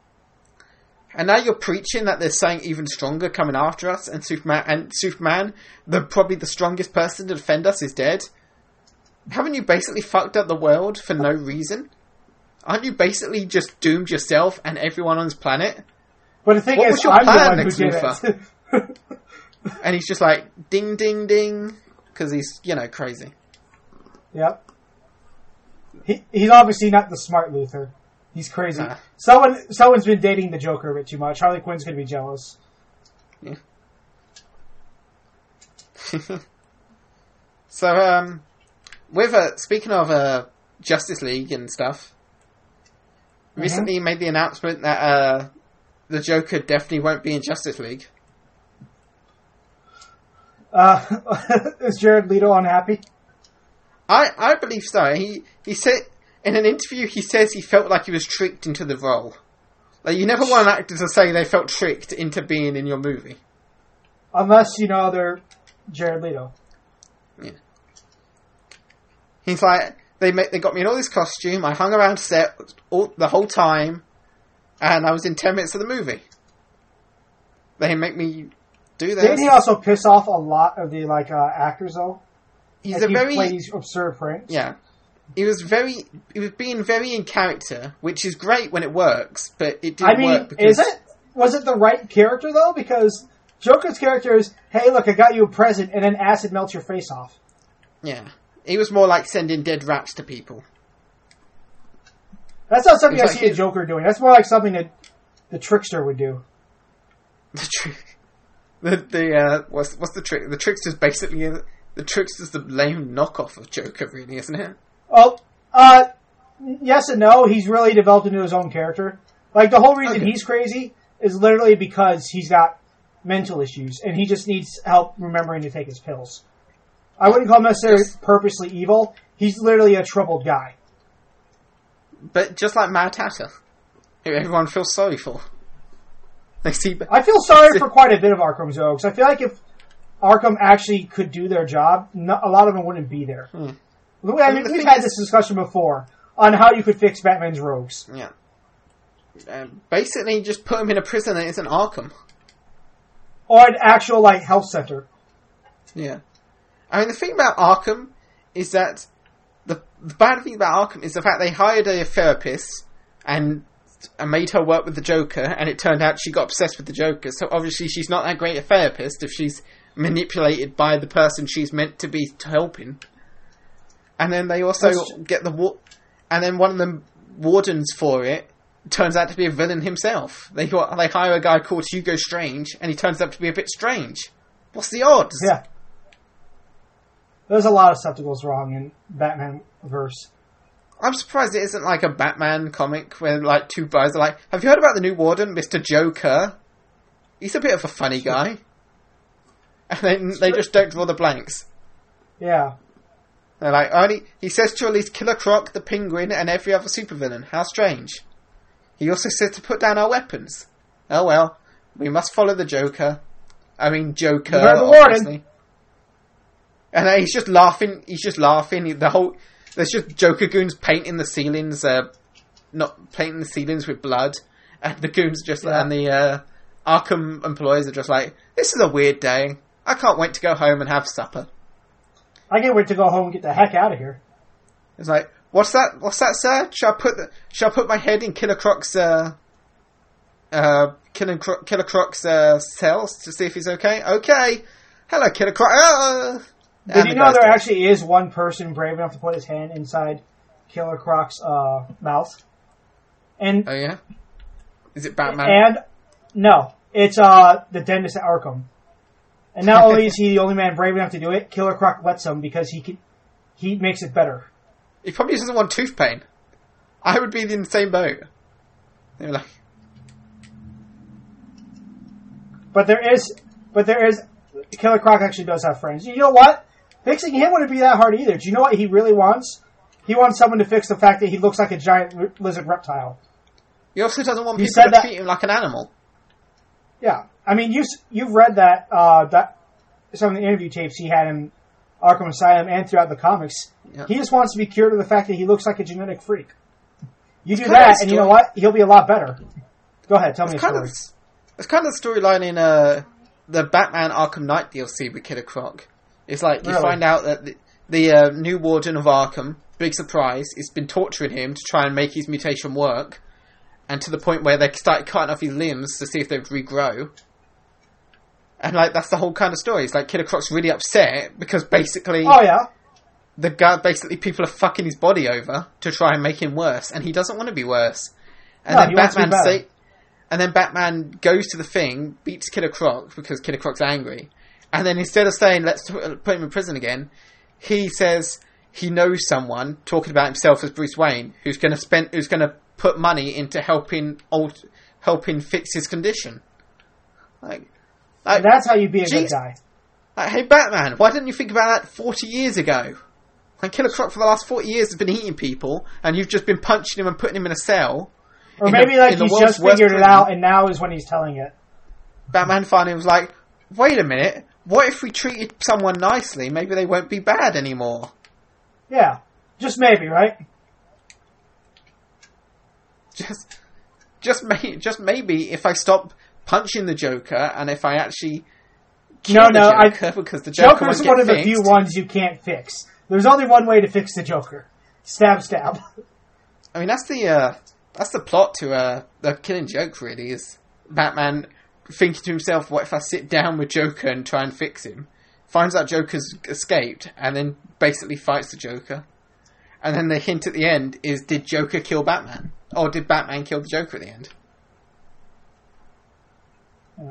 And now you're preaching that there's something even stronger coming after us, and Superman, and Superman, the probably the strongest person to defend us, is dead. Haven't you basically fucked up the world for no reason? Aren't you basically just doomed yourself and everyone on this planet? But the thing What is, was your I'm plan, the one who Lex did Luthor? it. And he's just like, ding, ding, ding, because he's, you know, crazy. Yep. He, he's obviously not the smart Luthor. He's crazy. Nah. Someone, someone's been dating the Joker a bit too much. Harley Quinn's gonna be jealous. Yeah. So, um, with uh, speaking of uh, Justice League and stuff, Mhm. recently you made the announcement that uh, the Joker definitely won't be in Justice League. Uh, is Jared Leto unhappy? I, I believe so. He he said in an interview he says he felt like he was tricked into the role. Like you never want an actor to say they felt tricked into being in your movie. Unless, you know, they're Jared Leto. Yeah. He's like, they ma- they got me in all this costume, I hung around set all, the whole time, and I was in ten minutes of the movie. They make me do this. Didn't he also piss off a lot of the like uh, actors though? He's like a he very played these absurd pranks. yeah. He was very. He was being very in character, which is great when it works, but it didn't I mean, work because is it? Was it the right character though? Because Joker's character is, hey, look, I got you a present, and then acid melts your face off. yeah, he was more like sending dead rats to people. That's not something I It's see like- the Joker doing. That's more like something that the trickster would do. The trick, the the uh, what's what's the trick? The trickster's basically the trickster's the lame knockoff of Joker, really, isn't it? Well, uh, yes and no. He's really developed into his own character. Like, the whole reason Okay. he's crazy is literally because he's got mental issues, and he just needs help remembering to take his pills. I wouldn't call him necessarily Yes. purposely evil. He's literally a troubled guy. But just like Mad Hatter, who everyone feels sorry for. They see. I feel sorry for quite a bit of Arkham's though, because I feel like if Arkham actually could do their job, no, a lot of them wouldn't be there. Hmm. I mean, The we've thing had is- this discussion before on how you could fix Batman's rogues. Yeah. Uh, basically, just put him in a prison that isn't Arkham. Or an actual, like, health center. Yeah. I mean, the thing about Arkham is that the, the bad thing about Arkham is the fact they hired a therapist and, and made her work with the Joker, and it turned out she got obsessed with the Joker. So obviously, she's not that great a therapist if she's manipulated by the person she's meant to be helping. And then they also That's- get the wa- and then one of the wardens for it turns out to be a villain himself. They they hire a guy called Hugo Strange, and he turns out to be a bit strange. What's the odds? Yeah. There's a lot of stuff that goes wrong in Batman verse. I'm surprised it isn't like a Batman comic where like two guys are like, "Have you heard about the new warden, Mister Joker? He's a bit of a funny guy." And then they just don't draw the blanks. Yeah. They're like, only he says to release Killer Croc, the Penguin, and every other supervillain. How strange. He also says to put down our weapons. Oh well, we must follow the Joker. I mean Joker, You heard the warning. obviously. And uh, he's just laughing. He's just laughing. The whole there's just Joker goons painting the ceilings, uh, not painting the ceilings with blood, and the goons just Yeah. and the uh, Arkham employees are just like, this is a weird day. I can't wait to go home and have supper. I can't wait to go home and get the heck out of here. It's like, what's that? What's that, sir? Shall I put the, shall I put my head in Killer Croc's uh, uh, Killer, Cro- Killer Croc's uh, cells to see if he's okay? Okay. Hello, Killer Croc. Uh, Did and you the know guy's there dead. actually is one person brave enough to put his hand inside Killer Croc's uh, mouth? And Oh yeah. Is it Batman? and no, it's uh the dentist at Arkham. And not only is he the only man brave enough to do it, Killer Croc lets him because he can, he makes it better. He probably doesn't want tooth pain. I would be in the same boat. They were like, But there is, but there is, Killer Croc actually does have friends. You know what? Fixing him wouldn't be that hard either. Do you know what he really wants? He wants someone to fix the fact that he looks like a giant r- lizard reptile. he also doesn't want You people said to that- treat him like an animal. Yeah, I mean, you you've read that uh, that some of the interview tapes he had in Arkham Asylum and throughout the comics. Yeah. He just wants to be cured of the fact that he looks like a genetic freak. You do kinda that, the and you know story- what? He'll be a lot better. Go ahead, tell me a It's kind story. of it's kind of the storyline in uh, the Batman Arkham Knight D L C with Killer Croc. It's like you Really? find out that the, the uh, new warden of Arkham, big surprise, has been torturing him to try and make his mutation work, and to the point where they started cutting off his limbs to see if they'd regrow. And like that's the whole kind of story. It's like Killer Croc's really upset because basically Oh yeah, the guy, basically people are fucking his body over to try and make him worse, and he doesn't want to be worse. And No, then he wants to be Batman better. say, and then Batman goes to the thing, beats Killer Croc because Killer Croc's angry, and then instead of saying let's t- put him in prison again, he says he knows someone talking about himself as Bruce Wayne who's going to spend who's going to put money into helping old helping fix his condition. Like, like and that's how you be a good Jeez. guy. like, hey Batman, why didn't you think about that forty years ago? Like Killer Croc for the last forty years has been eating people, and you've just been punching him and putting him in a cell. Or in maybe the- like in the he's world's just worst figured it prison. out, and now is when he's telling it. Batman finally was like, wait a minute, what if we treated someone nicely? Maybe they won't be bad anymore. Yeah, just maybe, right? Just, just, may- just maybe if I stop punching the Joker, and if I actually no, kill no, the Joker, I, because the Joker Joker's won't one get of the fixed. few ones you can't fix. There's only one way to fix the Joker: stab, stab. I mean, that's the uh, that's the plot to uh, the Killing Joke. Really, is Batman thinking to himself, "What if I sit down with Joker and try and fix him?" Finds out Joker's escaped, and then basically fights the Joker. And then the hint at the end is, did Joker kill Batman? Or did Batman kill the Joker at the end? Yeah,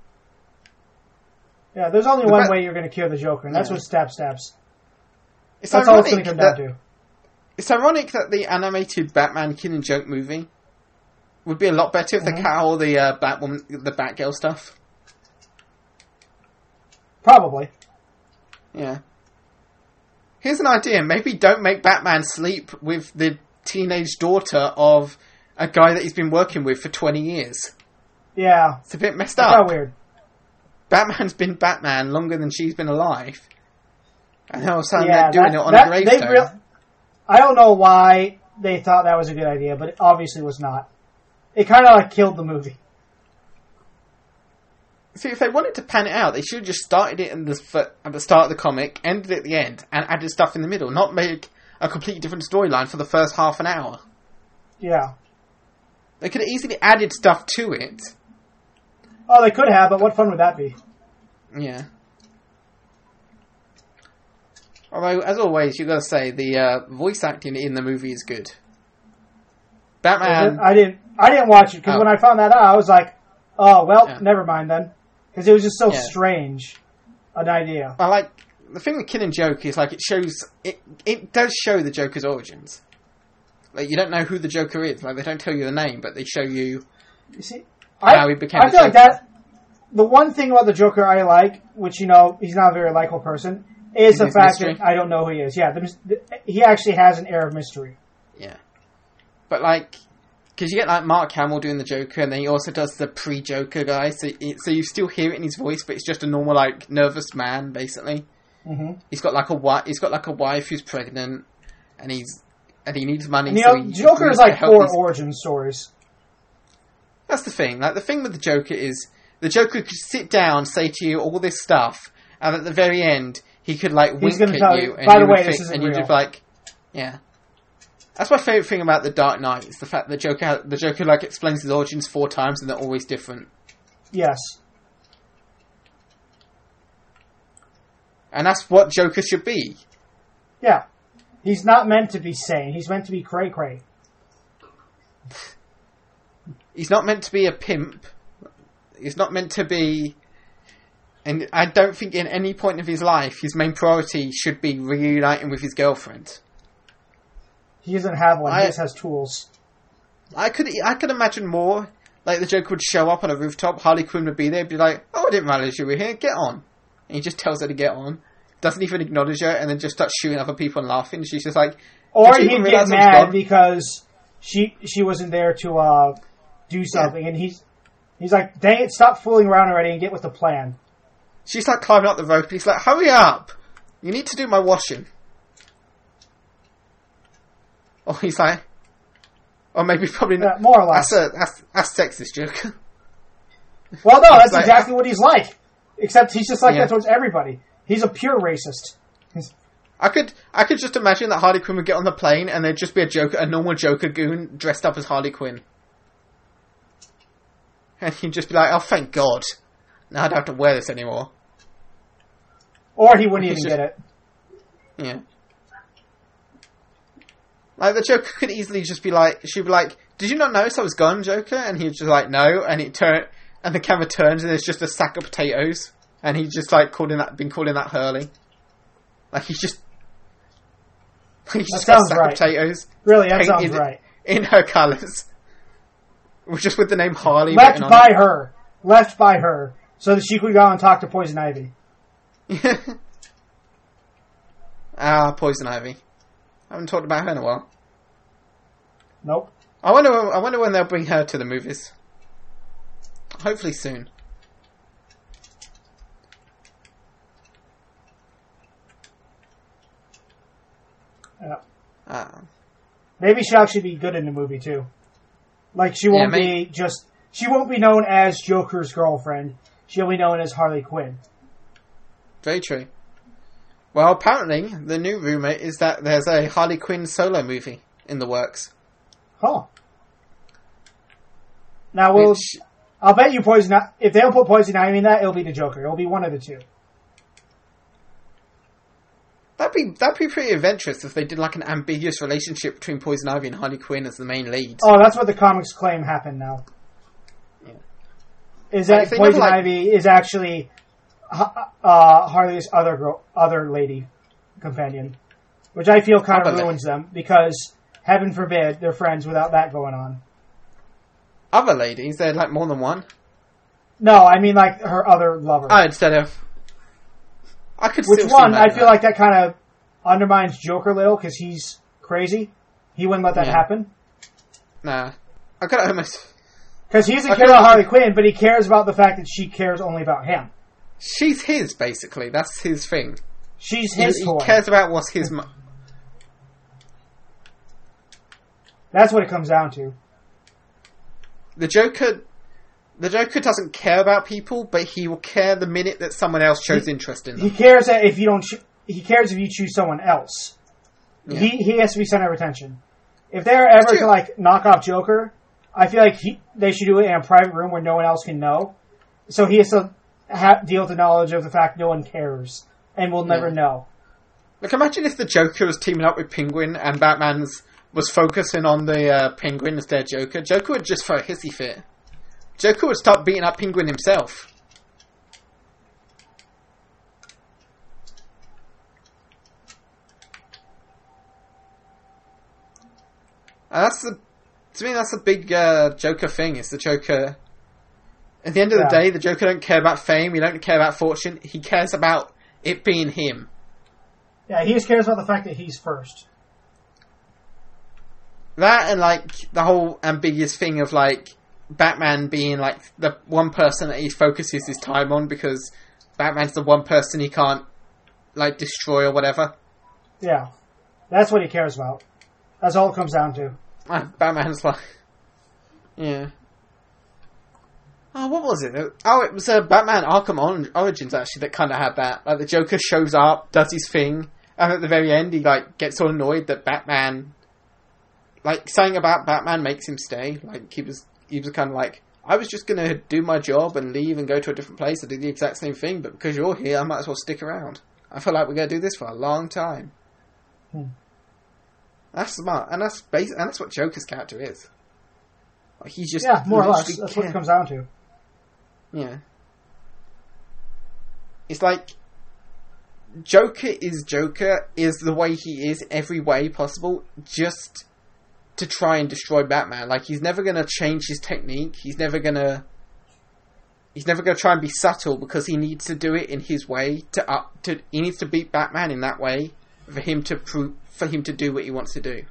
yeah there's only the one Bat- way you're going to kill the Joker, and that's yeah. with stab, stabs. It's That's all it's going ironic to come that, down to. It's ironic that the animated Batman Killing Joke movie would be a lot better if mm-hmm. they cut all the uh, Batwoman, the Batgirl stuff. Probably. Yeah. Here's an idea. Maybe don't make Batman sleep with the teenage daughter of a guy that he's been working with for twenty years. Yeah. It's a bit messed That's up. kind of weird. Batman's been Batman longer than she's been alive. And all of a sudden yeah, they're doing that, it on that, a gravestone. Real, I don't know why they thought that was a good idea, but it obviously was not. It kind of like killed the movie. See, if they wanted to pan it out, they should have just started it in the, at the start of the comic, ended it at the end, and added stuff in the middle. Not make a completely different storyline for the first half an hour. Yeah. They could have easily added stuff to it. Oh, they could have, but what fun would that be? Yeah. Although, as always, you've got to say, the uh, voice acting in the movie is good. Batman... I didn't I didn't watch it, because oh. when I found that out, I was like, oh, well, yeah. never mind then. Because it was just so yeah. strange, an idea. I like... The thing with Killing Joke is, like, it shows... It, it does show the Joker's origins. Like, you don't know who the Joker is. Like, they don't tell you the name, but they show you... You see, how I, he became I feel the like Joker. that... The one thing about the Joker I like, which, you know, he's not a very likable person, is the fact mystery. that I don't know who he is. Yeah, the, the, he actually has an air of mystery. Yeah. But, like... Because you get, like, Mark Hamill doing the Joker, and then he also does the pre-Joker guy, so it, so you still hear it in his voice, but it's just a normal, like, nervous man, basically. Mm-hmm. He's got, like, a wife, he's got, like, a wife who's pregnant, and he's... And he needs money, and, you so know, he... Joker is, like, four these... origin stories. That's the thing. Like, the thing with the Joker is, the Joker could sit down, say to you all this stuff, and at the very end, he could, like, He's wink at tell you, you, and by you the would way, think, this isn't and you'd real. just be like, yeah. That's my favourite thing about The Dark Knight, is the fact that the Joker, the Joker, like, explains his origins four times, and they're always different. Yes. And that's what Joker should be. Yeah. He's not meant to be sane. He's meant to be cray-cray. He's not meant to be a pimp. He's not meant to be... And I don't think in any point of his life, his main priority should be reuniting with his girlfriend. He doesn't have one. I, he just has tools. I could I could imagine more. Like, the Joker would show up on a rooftop, Harley Quinn would be there, be like, oh, I didn't realize you were here, get on. And he just tells her to get on. Doesn't even acknowledge her, and then just starts shooting other people and laughing. She's just like... Or he'd get mad because she she wasn't there to uh, do something, yeah. and he's he's like, dang it, stop fooling around already and get with the plan. She's like climbing up the rope, and he's like, hurry up! You need to do my washing. Or he's like... Or maybe probably not. Yeah, more or less. That's, a, that's, that's sexist, Joker. Well, no, that's like, exactly what he's like. Except he's just like yeah. that towards everybody. He's a pure racist. He's... I could I could just imagine that Harley Quinn would get on the plane and there'd just be a Joker, a normal Joker goon dressed up as Harley Quinn. And he'd just be like, oh, thank God. Now I don't have to wear this anymore. Or he wouldn't even just, get it. Yeah. Like, the Joker could easily just be like, she'd be like, did you not notice I was gone, Joker? And he'd just like, no. And it turn, and the camera turns and there's just a sack of potatoes. And he's just like calling that, been calling that Hurley. Like, he's just, he's that just got a sack right. of potatoes. Really, that sounds right. In her colours. Just with the name Harley Left written on by it. her. Left by her. So that she could go and talk to Poison Ivy. Ah, Poison Ivy. I haven't talked about her in a while. Nope. I wonder. I wonder when they'll bring her to the movies. Hopefully soon. Yeah. Uh, Maybe she'll actually be good in the movie too. Like she won't yeah, maybe, be just she won't be known as Joker's girlfriend. She'll be known as Harley Quinn. Very true. Well, apparently, the new rumour is that there's a Harley Quinn solo movie in the works. Huh. Now, we'll, Which, I'll bet you Poison... If they don't put Poison Ivy in that, it'll be the Joker. It'll be one of the two. that'd be that'd be pretty adventurous if they did like an ambiguous relationship between Poison Ivy and Harley Quinn as the main lead. Oh, that's what the comics claim happened now. Yeah. Is that Like, Poison never, like, Ivy is actually uh, Harley's other girl, other lady companion, which I feel kind of Other ruins them because heaven forbid they're friends without that going on. Other ladies, they're like more than one. No, I mean like her other lover. Oh, instead of... I could Which still one? see that I feel like that kind of undermines Joker a little because he's crazy. He wouldn't let that Yeah. happen. Nah. I could almost... Because he doesn't I care feel about like- Harley Quinn, but he cares about the fact that she cares only about him. She's his, basically. That's his thing. She's He, his he toy. cares about what's his... Mo- That's what it comes down to. the Joker... The Joker doesn't care about people, but he will care the minute that someone else shows He- interest in He them. cares that if you don't. Cho- he cares if you choose someone else. Yeah. He he has to be center of attention. If they're ever True. to like knock off Joker, I feel like he, they should do it in a private room where no one else can know. So he has to ha- deal with the knowledge of the fact no one cares and will never Yeah. know. Like, imagine if the Joker was teaming up with Penguin and Batman's was focusing on the uh, Penguin instead of Joker. Joker would just throw a hissy fit. Joker would start beating up Penguin himself. And that's the, to me, that's a big uh, Joker thing. It's the Joker. At the end of the Yeah. day, the Joker don't care about fame. He don't care about fortune. He cares about it being him. Yeah, he just cares about the fact that he's first. That and like the whole ambiguous thing of like Batman being like the one person that he focuses his time on because Batman's the one person he can't like destroy or whatever. Yeah, that's what he cares about. That's all it comes down to. And Batman's like, yeah. Oh, what was it? Oh, it was uh, Batman Arkham Or- Origins actually that kind of had that. Like the Joker shows up, does his thing, and at the very end he like gets all annoyed that Batman, like saying about Batman makes him stay. Like he was, he was kind of like, I was just gonna do my job and leave and go to a different place and do the exact same thing, but because you're here, I might as well stick around. I feel like we're gonna do this for a long time. Hmm. That's smart, and that's bas- and that's what Joker's character is. Like he's just Yeah, more or less. literally That's what it care- comes down to. Yeah. It's like Joker is Joker is the way he is every way possible just to try and destroy Batman. Like he's never going to change his technique. He's never going to He's never going to try and be subtle because he needs to do it in his way to up to he needs to beat Batman in that way for him to prove for him to do what he wants to do.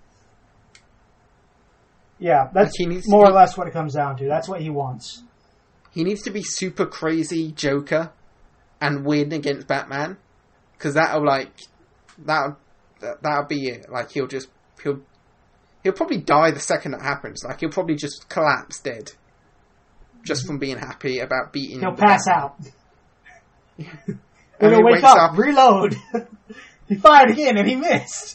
Yeah, that's Like, he needs to more or be- less what it comes down to. That's what he wants. He needs to be super crazy Joker and win against Batman, because that'll like that that'll be it. Like he'll just he'll he'll probably die the second that happens. Like he'll probably just collapse dead, just from being happy about beating. He'll the pass Batman. out. And Then he he'll wake wakes up, up. reload. He fired again and he missed.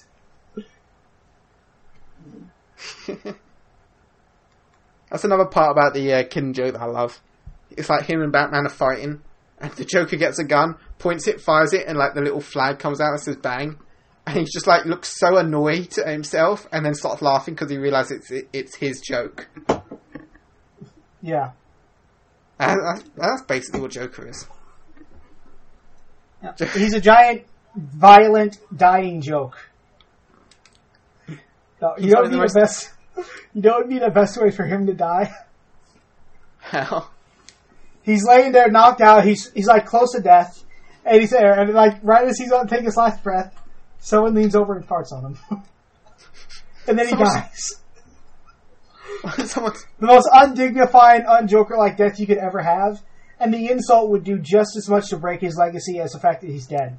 That's another part about the uh, Killing Joke that I love. It's like him and Batman are fighting, and the Joker gets a gun, points it, fires it, and like the little flag comes out that says "bang," and he's just like looks so annoyed at himself, and then starts laughing because he realizes it's it, it's his joke. Yeah. And that's, that's basically what Joker is. Yeah. He's a giant, violent, dying joke. No, you He's one don't of the need most- a best. You don't need a best way for him to die. How? He's laying there, knocked out. He's he's like close to death, and he's there. And like right as he's going to take his last breath, someone leans over and farts on him, and then he Someone's- dies. Someone's The most undignified, un-Joker-like death you could ever have, and the insult would do just as much to break his legacy as the fact that he's dead.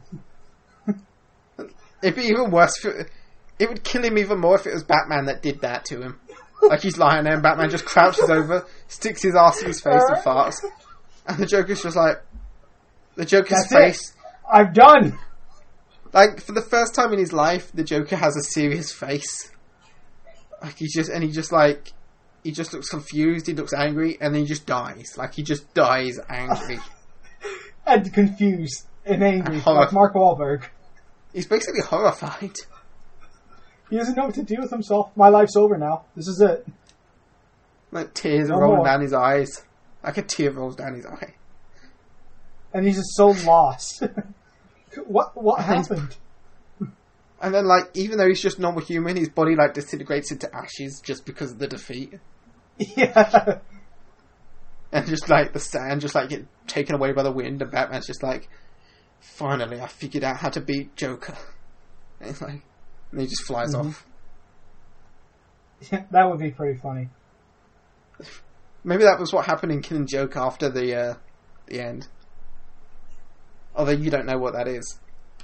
it'd be even worse. If it, it would kill him even more if it was Batman that did that to him. Like he's lying there and Batman just crouches over, sticks his ass in his face and farts. And the Joker's just like... The Joker's That's face... It. I'm done! Like, for the first time in his life, the Joker has a serious face. Like, he just... And he just, like... He just looks confused, he looks angry, and then he just dies. Like, he just dies angry. And confused and angry, Horror- like Mark Wahlberg. He's basically horrified. He doesn't know what to do with himself. My life's over now. This is it. Like, tears No are rolling more. down his eyes. Like a tear rolls down his eye. And he's just so lost. what what And he's- happened? And then, like, even though he's just normal human, his body, like, disintegrates into ashes just because of the defeat. Yeah. And just, like, the sand just, like, get taken away by the wind, and Batman's just like, finally, I figured out how to beat Joker. And it's like, and he just flies Mhm. off. That would be pretty funny. Maybe that was what happened in Killing Joke after the, uh, the end. Although you don't know what that is.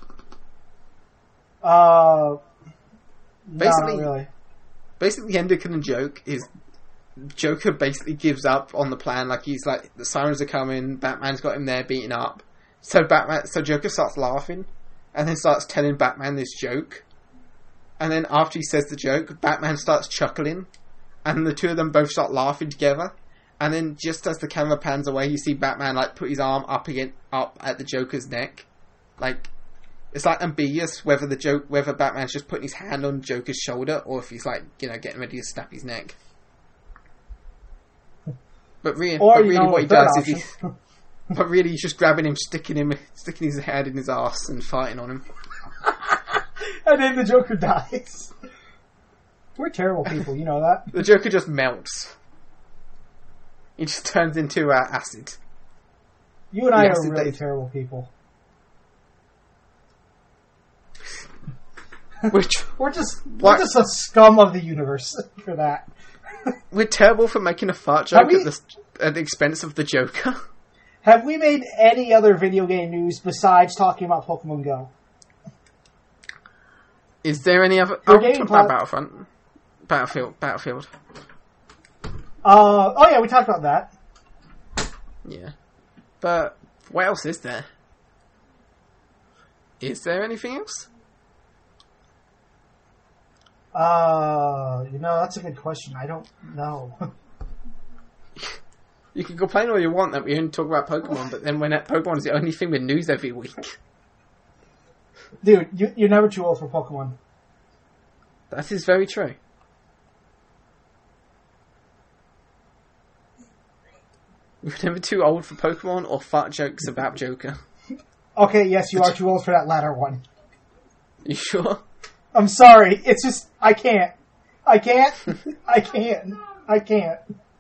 Uh, Basically- no, not really. Basically, the end of Killing Joke is Joker basically gives up on the plan. Like, he's like, the sirens are coming, Batman's got him there beaten up. So Batman, so Joker starts laughing, and then starts telling Batman this joke. And then after he says the joke, Batman starts chuckling, and the two of them both start laughing together. And then just as the camera pans away, you see Batman like put his arm up again, up at the Joker's neck. Like, it's like ambiguous whether the joke, whether Batman's just putting his hand on Joker's shoulder, or if he's like, you know, getting ready to snap his neck. But really, Or, but you really know, what he third does is he, option. but really he's just grabbing him, sticking him, sticking his head in his ass and fighting on him. And then the Joker dies. We're terrible people, you know that? The Joker just melts. He just turns into uh, acid. You and I Yes, are it really does. terrible people. Which We're just What? we're just a scum of the universe for that. we're terrible for making a fart Have joke we- at the at the expense of the Joker. Have we made any other video game news besides talking about Pokemon Go? Is there any other? For Oh, game talk plat- about Battlefront, Battlefield, Battlefield. Uh, oh yeah, we talked about that. Yeah, but what else is there? Is there anything else? Uh, you know, that's a good question. I don't know. You can complain all you want that we only talk about Pokemon, but then when that Pokemon is the only thing with news every week, Dude, you, you're never too old for Pokemon. that is very true. We're never too old for Pokemon or fart jokes about Joker. Okay, yes, you are too old for that latter one. You sure? I'm sorry. It's just, I can't. I can't. I can't. I can't.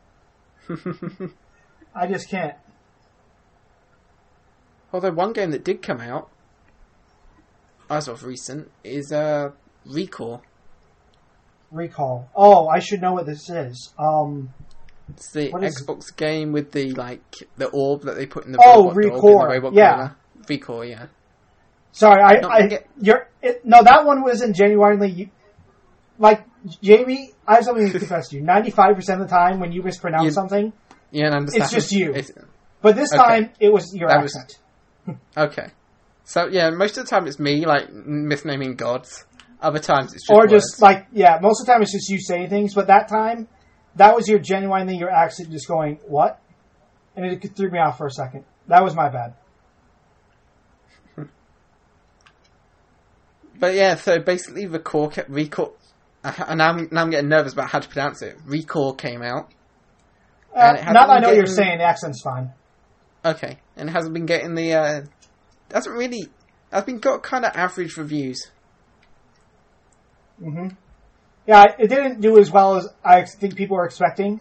I just can't. Although one game that did come out, as of recent, is uh, Recall. Recall. Oh, I should know what this is. Um, It's the What is- Xbox game with the like the orb that they put in the Oh, robot dog in Recore, the robot yeah. gorilla. Recall, yeah. sorry, I, No, I, get- you're, it, no, that one wasn't genuinely, like, Jamie, I have something to confess to you. ninety-five percent of the time when you mispronounce You- something, Yeah, and I understand. It's just you. It's- but this Okay. time it was your That was- accent. okay. So yeah, most of the time it's me like misnaming gods. Other times it's just Or just, words. like, yeah, most of the time it's just you saying things, but that time, that was your genuinely your accent just going, what? And it threw me off for a second. That was my bad. But yeah, so basically Recall, ca- Recall, and now I'm, now I'm getting nervous about how to pronounce it. Recall came out. Uh, And it hasn't now that I been know what you're getting- saying, the accent's fine. Okay, and it hasn't been getting the, uh, hasn't really, I've been got kind of average reviews. hmm Yeah, it didn't do as well as I think people were expecting.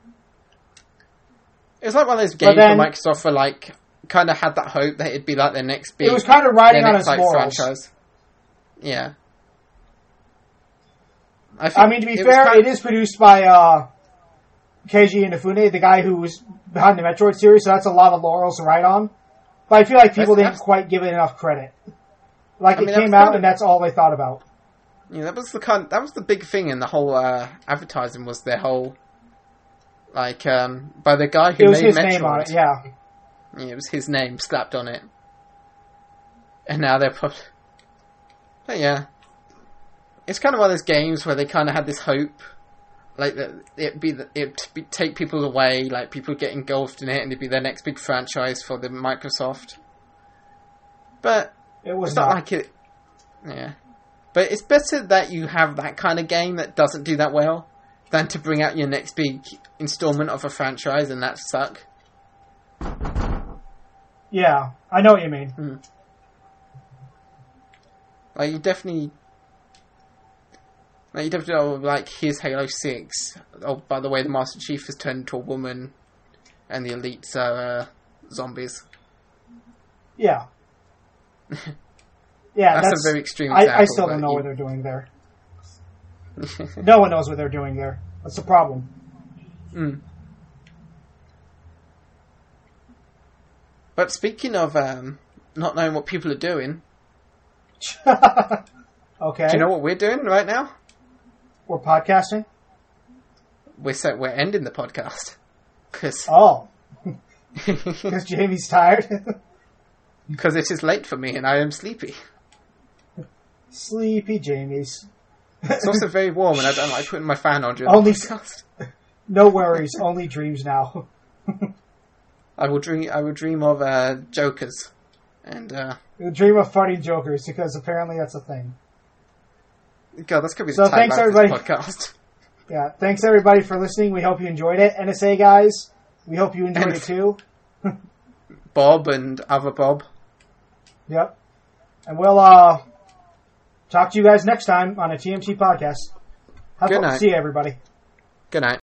It's like one of those But games then- where Microsoft were like, kind of had that hope that it'd be like their next big, It was kind of riding their on next its like morals. franchise. Yeah. I, I think mean, to be it was fair, kind it is produced by uh, Keiji Inafune, the guy who was behind the Metroid series, so that's a lot of laurels to ride on. But I feel like people That's- didn't quite give it enough credit. Like, I mean, it that came was out kind of- and that's all they thought about. Yeah, that was the kind. That was the big thing in the whole uh, advertising was their whole, like, um, by the guy who It was made his Metroid. name on it, yeah. Yeah, it was his name slapped on it, and now they're probably. But yeah, it's kind of one of those games where they kind of had this hope, like that it be it be, take people away, like people get engulfed in it, and it'd be their next big franchise for the Microsoft. But It was it's not not. like it. Yeah. But it's better that you have that kind of game that doesn't do that well than to bring out your next big installment of a franchise and that suck. Yeah, I know what you mean. Mm. Like, you definitely... Like, you definitely, oh, like, here's Halo six. Oh, by the way, the Master Chief has turned into a woman and the elites are uh, zombies. Yeah. Yeah, that's, that's a very extreme example. I, I still don't know you... what they're doing there. No one knows what they're doing there. That's the problem. Mm. But speaking of um, not knowing what people are doing, Okay. do you know what we're doing right now? We're podcasting? We're so, we're ending the podcast because Oh. Because Jamie's tired? because it is late for me and I am sleepy. Sleepy Jamie's. It's also very warm and I don't like putting my fan on during Only the podcast. No worries, only dreams now. I will dream. I will dream of uh, jokers, and uh, You dream of farting jokers because apparently that's a thing. God, that's gonna be So the thanks, tagline of everybody. this podcast. Yeah, thanks everybody for listening. We hope you enjoyed it. N S A guys, we hope you enjoyed And- it too. Bob and other Bob. Yep. And we'll uh, talk to you guys next time on a T M T podcast. Have Good fun. night. See you, everybody. Good night.